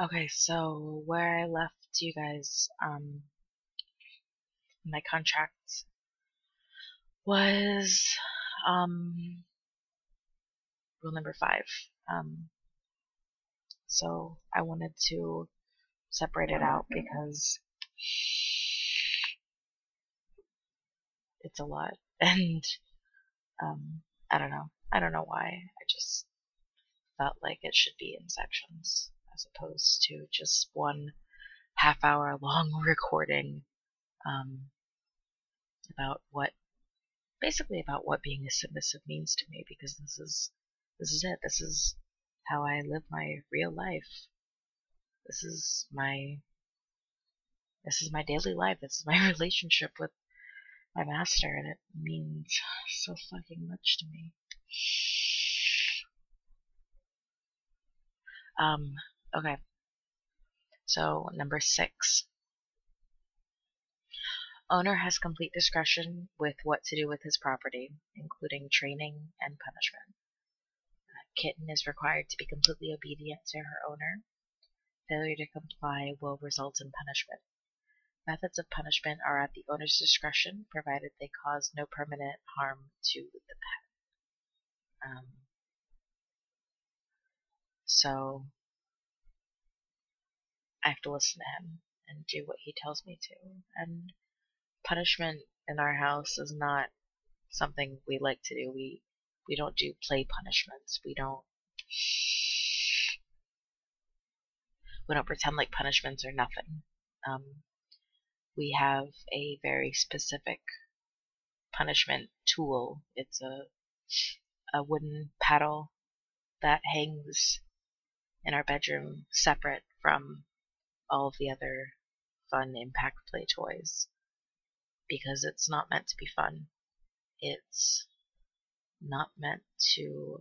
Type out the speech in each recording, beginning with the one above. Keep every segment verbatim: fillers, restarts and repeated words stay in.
Okay, so where I left you guys, um, my contract was, um, rule number five. Um, so I wanted to separate it out because it's a lot, and um, I don't know. I don't know why. I just felt like it should be in sections as opposed to just one half hour long recording um, about what basically about what being a submissive means to me, because this is this is it. This is how I live my real life. This is my this is my daily life. This is my relationship with my master, and it means so fucking much to me. Um, okay. So number six. Owner has complete discretion with what to do with his property, including training and punishment. Kitten is required to be completely obedient to her owner. Failure to comply will result in punishment. Methods of punishment are at the owner's discretion, provided they cause no permanent harm to the pet. Um, so I have to listen to him and do what he tells me to. And punishment in our house is not something we like to do. We we don't do play punishments. We don't we don't pretend like punishments are nothing. Um, we have a very specific punishment tool. It's a a wooden paddle that hangs in our bedroom separate from all of the other fun impact play toys, because it's not meant to be fun. It's not meant to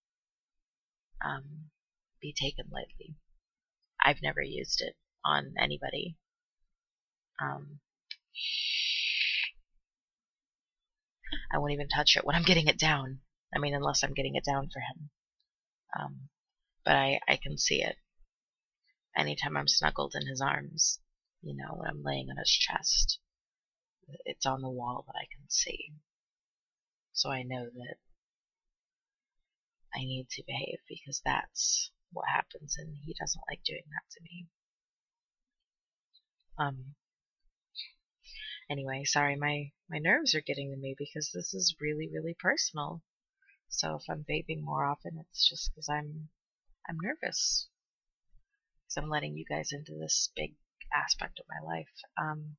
um, be taken lightly. I've never used it on anybody. Um, I won't even touch it when I'm getting it down. I mean, unless I'm getting it down for him. Um, but I, I can see it anytime I'm snuggled in his arms, you know, when I'm laying on his chest. It's on the wall that I can see. So I know that I need to behave, because that's what happens, and he doesn't like doing that to me. Um, anyway, sorry, my, my nerves are getting to me because this is really, really personal. So if I'm vaping more often, it's just because I'm I'm nervous, because I'm letting you guys into this big aspect of my life. Um,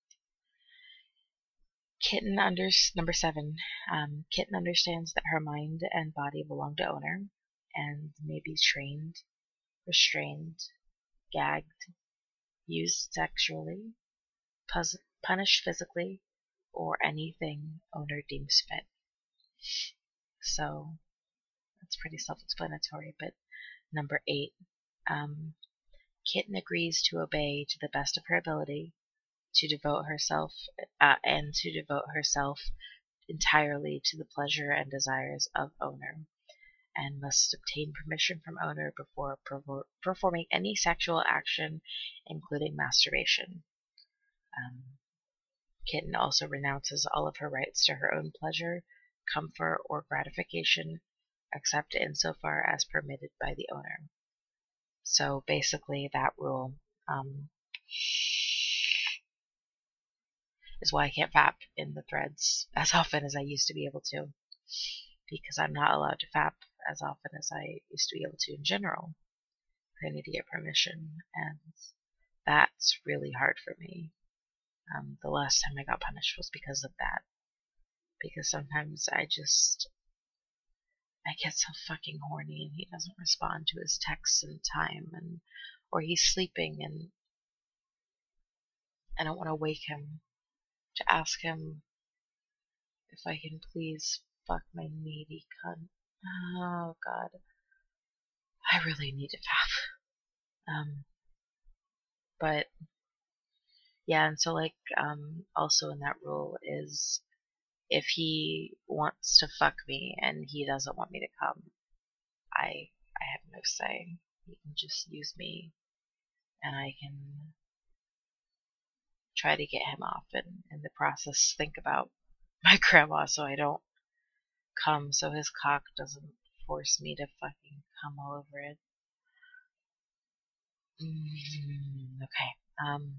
Kitten under number seven. Um, Kitten understands that her mind and body belong to owner, and may be trained, restrained, gagged, used sexually, pus- punished physically, or anything owner deems fit. So that's pretty self-explanatory. But number eight. Um, Kitten agrees to obey to the best of her ability, to devote herself uh, and to devote herself entirely to the pleasure and desires of owner, and must obtain permission from owner before performing any sexual action, including masturbation. Um, Kitten also renounces all of her rights to her own pleasure, comfort, or gratification, except insofar as permitted by the owner. So basically, that rule um, is why I can't vap in the threads as often as I used to be able to, because I'm not allowed to vap as often as I used to be able to in general. I need to get permission, and that's really hard for me. Um, the last time I got punished was because of that, because sometimes I just I get so fucking horny and he doesn't respond to his texts in time, and or he's sleeping and I don't want to wake him to ask him if I can please fuck my needy cunt. Oh god. I really need to vap. Um but yeah, and so like um also in that rule is, if he wants to fuck me and he doesn't want me to come, I I have no say. He can just use me and I can try to get him off, and in the process think about my grandma so I don't come, so his cock doesn't force me to fucking come all over it. Mm, okay. Um,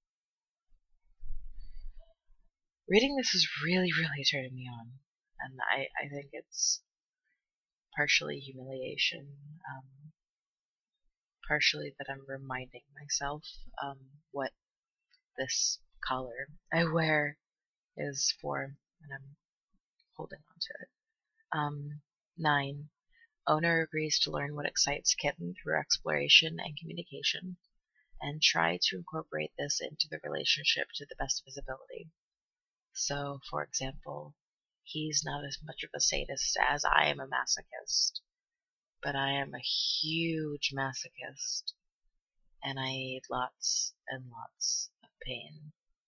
reading this is really, really turning me on, and I, I think it's partially humiliation, um, partially that I'm reminding myself um, what this collar I wear is for, and I'm holding on to it. Um, nine. Owner agrees to learn what excites kitten through exploration and communication, and try to incorporate this into the relationship to the best of his ability. So, for example, he's not as much of a sadist as I am a masochist, but I am a huge masochist, and I need lots and lots of pain.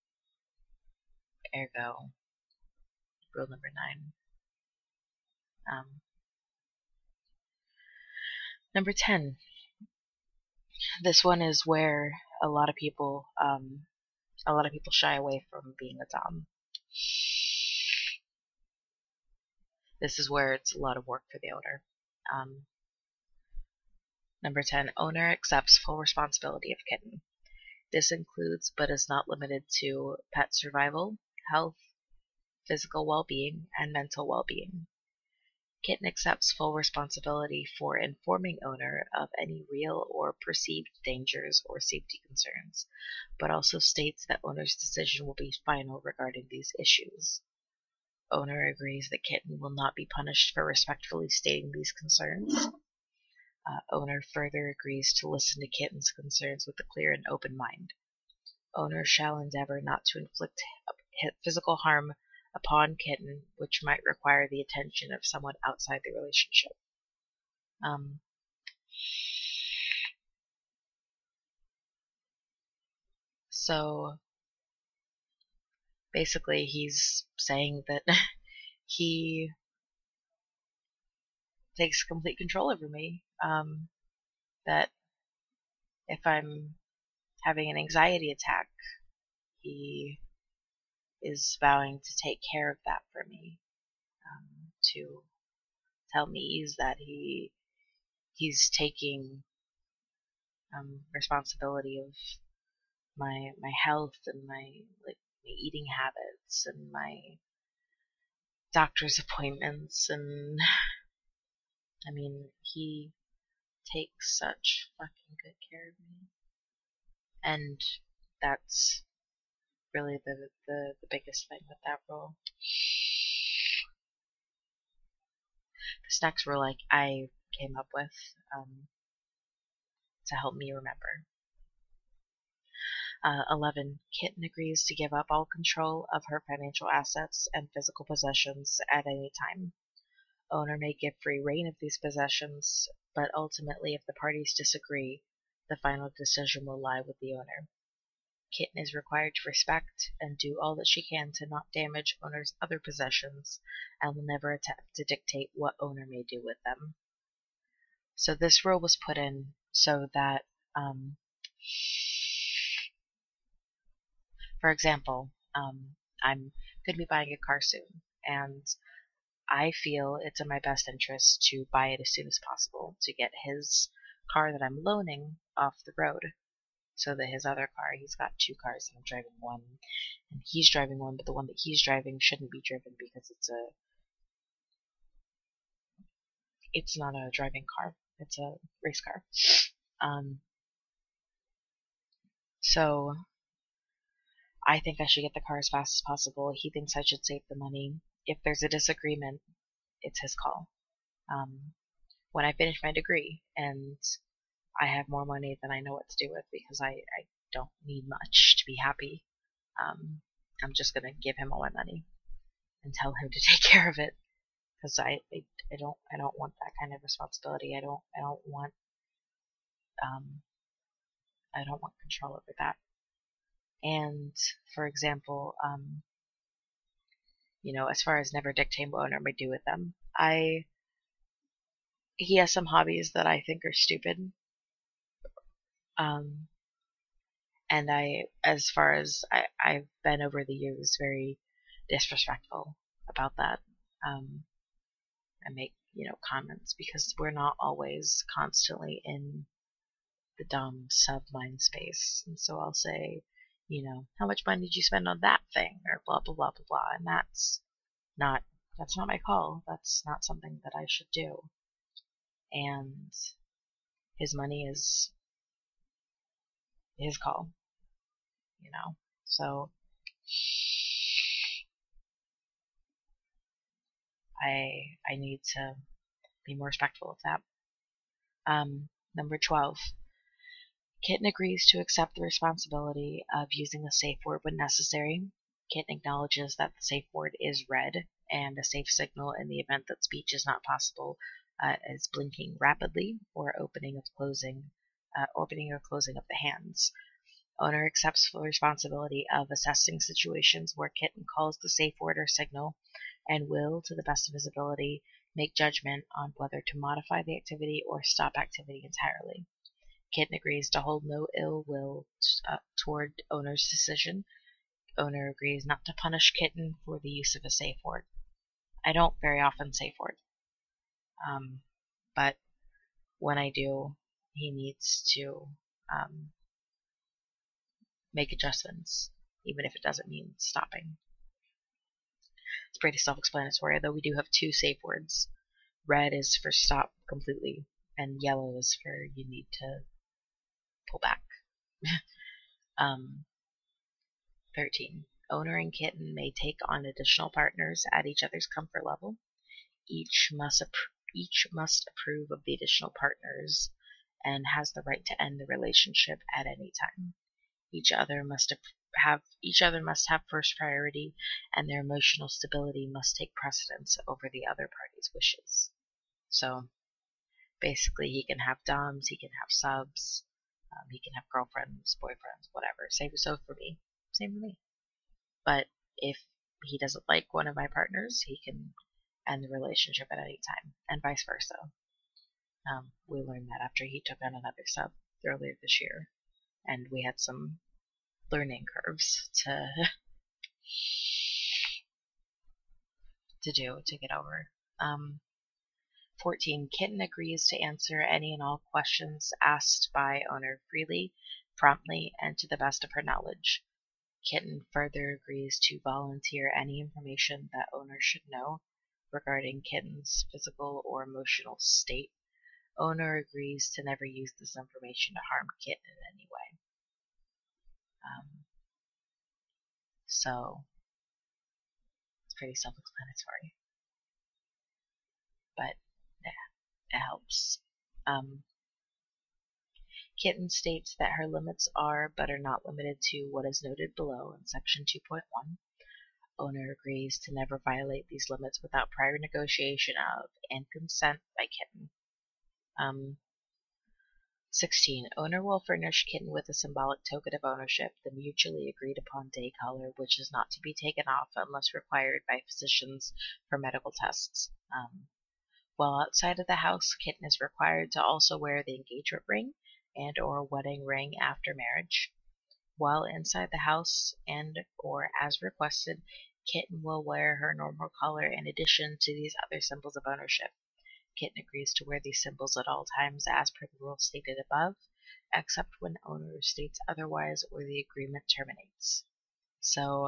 Ergo, rule number nine. Um, number ten. This one is where a lot of people, um, a lot of people shy away from being a dom. This is where it's a lot of work for the owner. Um, number ten. Owner accepts full responsibility of kitten. This includes, but is not limited to, pet survival, health, physical well-being, and mental well-being. Kitten accepts full responsibility for informing owner of any real or perceived dangers or safety concerns, but also states that owner's decision will be final regarding these issues. Owner agrees that kitten will not be punished for respectfully stating these concerns. Uh, owner further agrees to listen to kitten's concerns with a clear and open mind. Owner shall endeavor not to inflict physical harm upon kitten which might require the attention of someone outside the relationship. Um, so basically he's saying that he takes complete control over me, um, that if I'm having an anxiety attack, he is vowing to take care of that for me, um, to tell me that he he's taking um, responsibility of my my health and my like my eating habits and my doctor's appointments, and I mean he takes such fucking good care of me, and that's really the the, the biggest thing with that rule. This next rule like I came up with um, to help me remember. Uh, eleven. Kitten agrees to give up all control of her financial assets and physical possessions at any time. Owner may give free rein of these possessions, but ultimately if the parties disagree, the final decision will lie with the owner. Kitten is required to respect and do all that she can to not damage owner's other possessions, and will never attempt to dictate what owner may do with them. So this rule was put in so that um, for example, um, I'm going to be buying a car soon, and I feel it's in my best interest to buy it as soon as possible to get his car that I'm loaning off the road, so that his other car, he's got two cars and I'm driving one, and he's driving one, but the one that he's driving shouldn't be driven because it's a it's not a driving car, it's a race car. Um, so I think I should get the car as fast as possible. He thinks I should save the money. If there's a disagreement, it's his call. Um, when I finish my degree and I have more money than I know what to do with because I, I don't need much to be happy, um, I'm just going to give him all my money and tell him to take care of it, because I, I, I don't I don't want that kind of responsibility. I don't I don't want um, I don't want control over that. And for example, um, you know, as far as never dictate what owner may do with them, I he has some hobbies that I think are stupid. Um, And I, as far as I, I've been over the years, very disrespectful about that. Um, I make, you know, comments because we're not always constantly in the dumb sub mind space. And so I'll say, you know, how much money did you spend on that thing? Or blah, blah, blah, blah, blah. And that's not, that's not my call. That's not something that I should do. And his money is his call, you know. So I I need to be more respectful of that. Um, number twelve. Kitten agrees to accept the responsibility of using a safe word when necessary. Kitten acknowledges that the safe word is red, and a safe signal in the event that speech is not possible uh, is blinking rapidly or opening of closing, uh, opening or closing of the hands. Owner accepts full responsibility of assessing situations where Kitten calls the safe word or signal and will, to the best of his ability, make judgment on whether to modify the activity or stop activity entirely. Kitten agrees to hold no ill will uh, toward owner's decision. Owner agrees not to punish Kitten for the use of a safe word. I don't very often safe word, um, but when I do, he needs to um, make adjustments, even if it doesn't mean stopping. It's pretty self-explanatory, though we do have two safe words. Red is for stop completely, and yellow is for you need to pull back. um, thirteen. Owner and Kitten may take on additional partners at each other's comfort level. Each must each must approve of the additional partners and has the right to end the relationship at any time. Each other must have each other must have first priority, and their emotional stability must take precedence over the other party's wishes. So basically, he can have doms, he can have subs, um, he can have girlfriends, boyfriends, whatever. Same so for me, same for me. But if he doesn't like one of my partners, he can end the relationship at any time, and vice versa. Um, we learned that after he took on another sub earlier this year, and we had some learning curves to to do to get over. Um, fourteen. Kitten agrees to answer any and all questions asked by owner freely, promptly, and to the best of her knowledge. Kitten further agrees to volunteer any information that owner should know regarding Kitten's physical or emotional state. Owner agrees to never use this information to harm Kitten in any way. Um, so, it's pretty self-explanatory. But, yeah, it helps. Um, Kitten states that her limits are, but are not limited to, what is noted below in section two point one. Owner agrees to never violate these limits without prior negotiation of and consent by Kitten. Um, sixteen. Owner will furnish Kitten with a symbolic token of ownership, the mutually agreed upon day collar, which is not to be taken off unless required by physicians for medical tests. Um, while outside of the house, Kitten is required to also wear the engagement ring and or wedding ring after marriage. While inside the house and or as requested, Kitten will wear her normal collar in addition to these other symbols of ownership. Kitten agrees to wear these symbols at all times as per the rules stated above, except when owner states otherwise or the agreement terminates. So,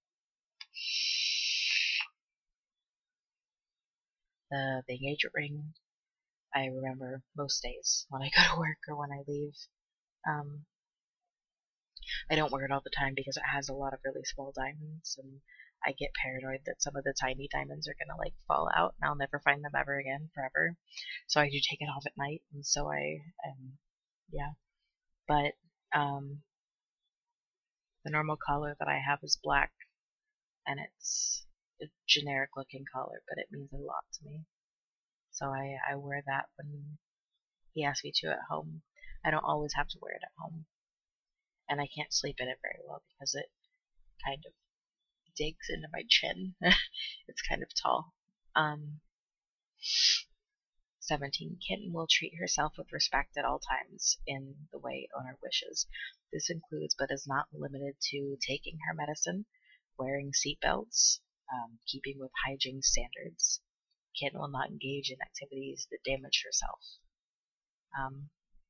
the, the engagement ring, I remember most days when I go to work or when I leave. Um, I don't wear it all the time because it has a lot of really small diamonds, and I get paranoid that some of the tiny diamonds are gonna like fall out and I'll never find them ever again forever. So I do take it off at night, and so I um yeah. But um the normal collar that I have is black, and it's a generic looking collar, but it means a lot to me. So I, I wear that when he asks me to at home. I don't always have to wear it at home. And I can't sleep in it very well because it kind of digs into my chin. It's kind of tall. Um, seventeen. Kitten will treat herself with respect at all times in the way owner wishes. This includes but is not limited to taking her medicine, wearing seatbelts, um, keeping with hygiene standards. Kitten will not engage in activities that damage herself. Um,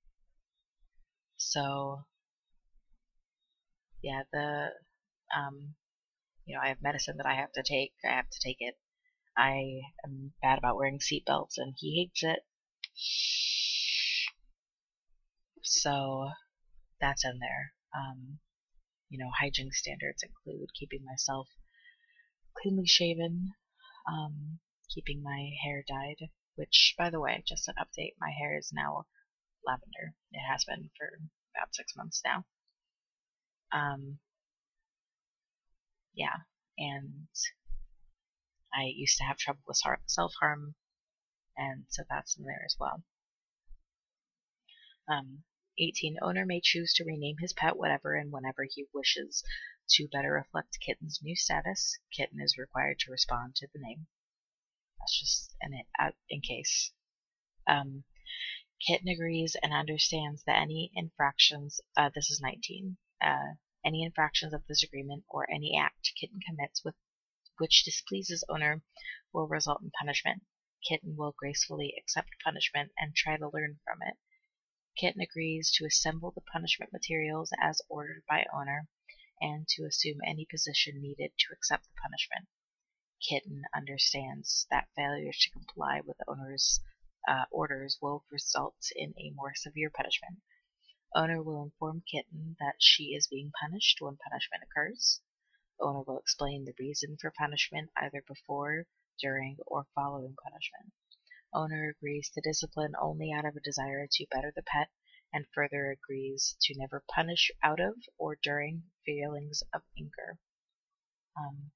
so, yeah, the, um, you know, I have medicine that I have to take. I have to take it. I am bad about wearing seatbelts, and he hates it. So that's in there. Um, you know, hygiene standards include keeping myself cleanly shaven, um, keeping my hair dyed, which, by the way, just an update, my hair is now lavender. It has been for about six months now. Um, yeah, and I used to have trouble with self-harm, and so that's in there as well. Um, eighteen. Owner may choose to rename his pet whatever and whenever he wishes. To better reflect Kitten's new status, Kitten is required to respond to the name. That's just in it, uh, in case. Um, Kitten agrees and understands that any infractions, uh, this is nineteen, uh, any infractions of this agreement or any act Kitten commits with which displeases owner will result in punishment. Kitten will gracefully accept punishment and try to learn from it. Kitten agrees to assemble the punishment materials as ordered by owner and to assume any position needed to accept the punishment. Kitten understands that failure to comply with owner's uh, orders will result in a more severe punishment. Owner will inform Kitten that she is being punished when punishment occurs. Owner will explain the reason for punishment either before, during, or following punishment. Owner agrees to discipline only out of a desire to better the pet and further agrees to never punish out of or during feelings of anger. Um,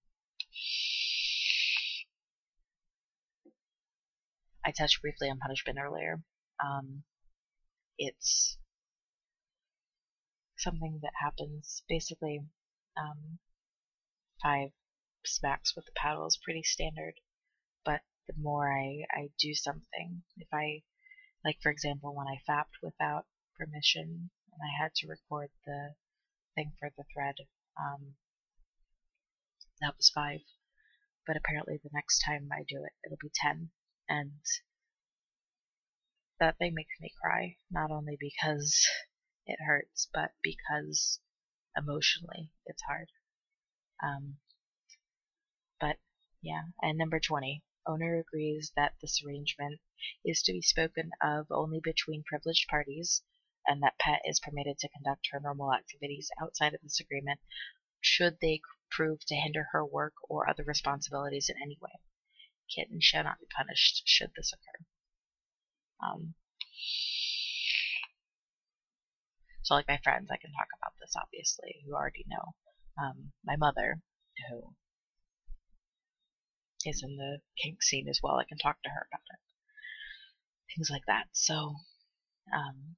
I touched briefly on punishment earlier. Um, it's something that happens basically. Um, five smacks with the paddle is pretty standard, but the more I, I do something, if I, like for example, when I fapped without permission and I had to record the thing for the thread, um, that was five. But apparently the next time I do it, it'll be ten. And that thing makes me cry, not only because it hurts, but because emotionally it's hard. Um, but yeah, and number twenty. Owner agrees that this arrangement is to be spoken of only between privileged parties, and that pet is permitted to conduct her normal activities outside of this agreement should they prove to hinder her work or other responsibilities in any way. Kitten shall not be punished should this occur. Um, so like my friends, I can talk about this obviously, who already know. Um, my mother, who is in the kink scene as well, I can talk to her about it. Things like that. So, um,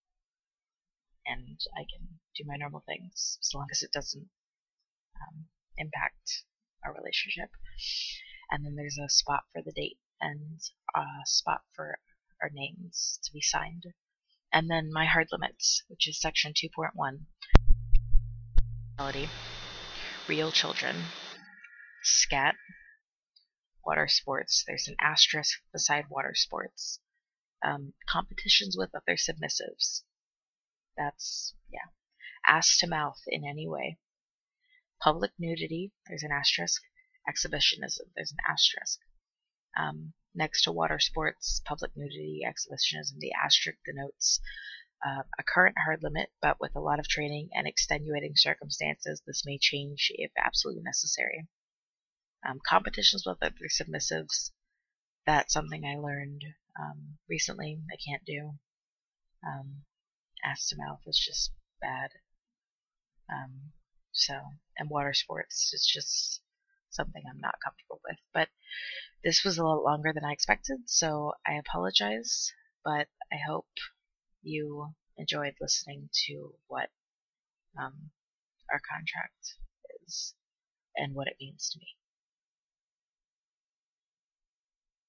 and I can do my normal things so long as it doesn't um, impact our relationship. And then there's a spot for the date and a spot for our names to be signed. And then my hard limits, which is section two point one. Real children. Scat. Water sports. There's an asterisk beside water sports. Um, competitions with other submissives. That's, yeah. Ass to mouth in any way. Public nudity. There's an asterisk. Exhibitionism. There's an asterisk. Um, next to water sports, public nudity, exhibitionism, the asterisk denotes uh, a current hard limit, but with a lot of training and extenuating circumstances, this may change if absolutely necessary. Um, competitions with other submissives, that's something I learned um, recently I can't do. Um, ass to mouth is just bad. Um, so, and water sports is just something I'm not comfortable with. But this was a lot longer than I expected, so I apologize, but I hope you enjoyed listening to what um, our contract is and what it means to me.